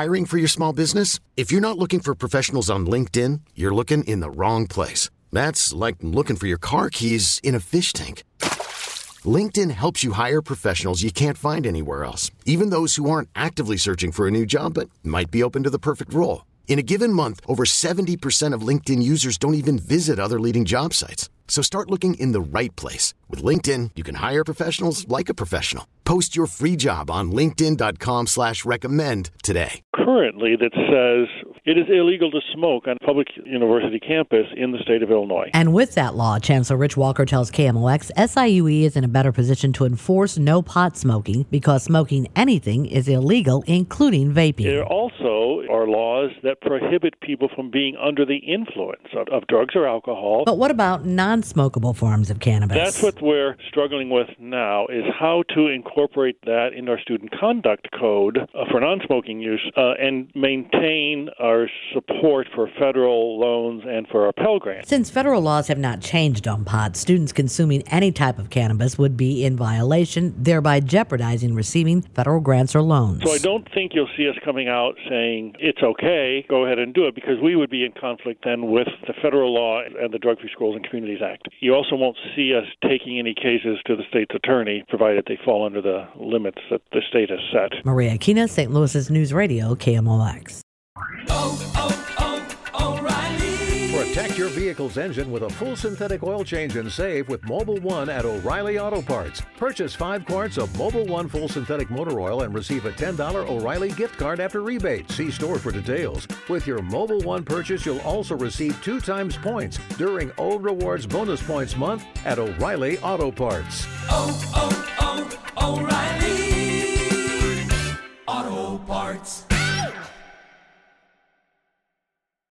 Hiring for your small business? If you're not looking for professionals on LinkedIn, you're looking in the wrong place. That's like looking for your car keys in a fish tank. LinkedIn helps you hire professionals you can't find anywhere else, even those who aren't actively searching for a new job but might be open to the perfect role. In a given month, over 70% of LinkedIn users don't even visit other leading job sites. So start looking in the right place. With LinkedIn, you can hire professionals like a professional. Post your free job on linkedin.com/recommend today. Currently, that says it is illegal to smoke on public university campus in the state of Illinois. And with that law, Chancellor Rich Walker tells KMOX SIUE is in a better position to enforce no pot smoking because smoking anything is illegal, including vaping. There also are laws that prohibit people from being under the influence of drugs or alcohol. But what about non-smokable forms of cannabis? That's what we're struggling with now, is how to incorporate that into our student conduct code for non-smoking use and maintain our support for federal loans and for our Pell Grant. Since federal laws have not changed on pot, students consuming any type of cannabis would be in violation, thereby jeopardizing receiving federal grants or loans. So I don't think you'll see us coming out saying it's okay, go ahead and do it, because we would be in conflict then with the federal law and the Drug-Free Schools and Communities Act. You also won't see us taking any cases to the state's attorney, provided they fall under the limits that the state has set. Maria Aquina, St. Louis's News Radio, KMOX. O'Reilly. Protect your vehicle's engine with a full synthetic oil change and save with Mobil 1 at O'Reilly Auto Parts. Purchase 5 quarts of Mobil 1 full synthetic motor oil and receive a $10 O'Reilly gift card after rebate. See store for details. With your Mobil 1 purchase, you'll also receive 2 times points during O Rewards Bonus Points Month at O'Reilly Auto Parts. O'Reilly Auto Parts.